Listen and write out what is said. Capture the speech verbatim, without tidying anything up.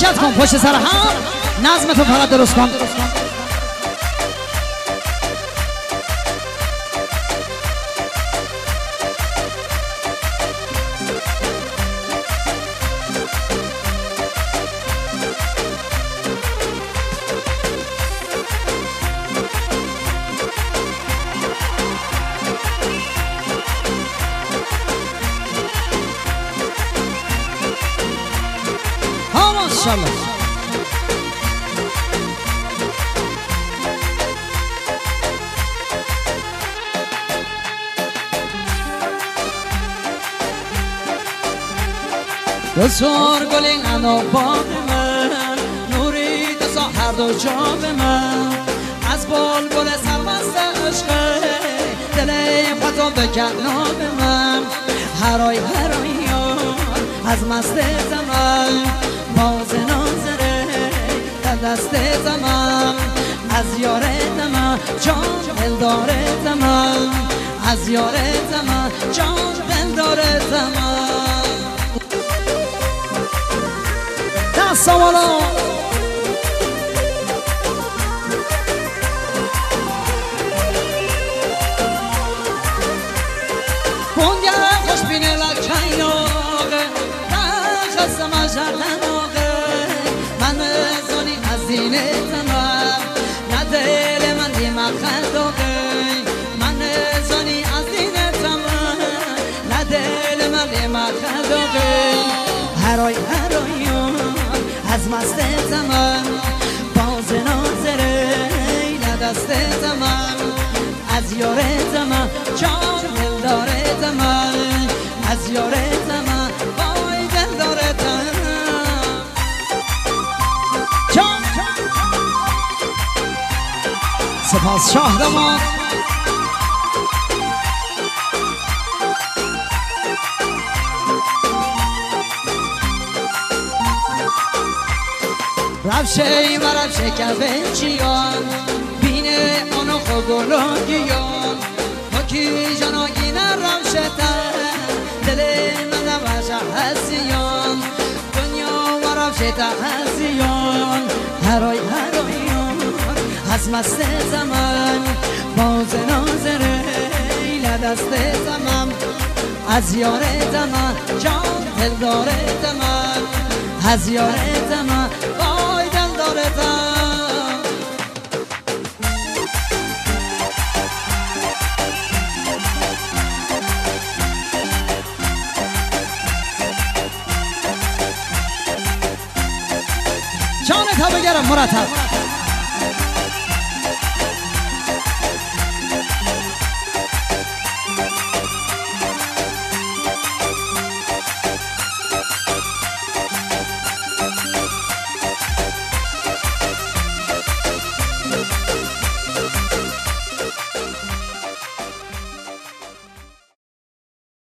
حرکت کن پشت سر هم، نظم تو فقط درست کن. ماشاءالله. بسار گلی انا باغ من، نوری دو هر دو جاب من، از بال گل سرمست عشقه دل خطا بکن ناب من، هرای هرای از مست زمان باز نازره دست زمان، از یار زمان جان دلدار زمان، از یار زمان جان دلدار زمان. دست بالا کنگر خوش بینه لکن آقه خستم از جردن آقه، من زانی از دینه زمان نه دل من دیمه خند آقه، من زانی از دینه زمان نه دل من دیمه خند آقه، هرای هرای از مست زمان باز ناظره دست زمان، از یار زمان جان دلدار زمان، از یار زمان وای دلدار زمان. جان سپاس شاهرمان. رفشه و رفشه که چیان بینه آنو خوگلوگیان مکی جاناگی نرفشه تن دل من نوشه هستیان دنیا و رفشه تا هستیان، هرای هرایان از مست زمان باز ناظره دست زمان، از یار زمان جان دلدار زمان، از یار زمان وای دلدار زمان. جان تا بگرم مرتب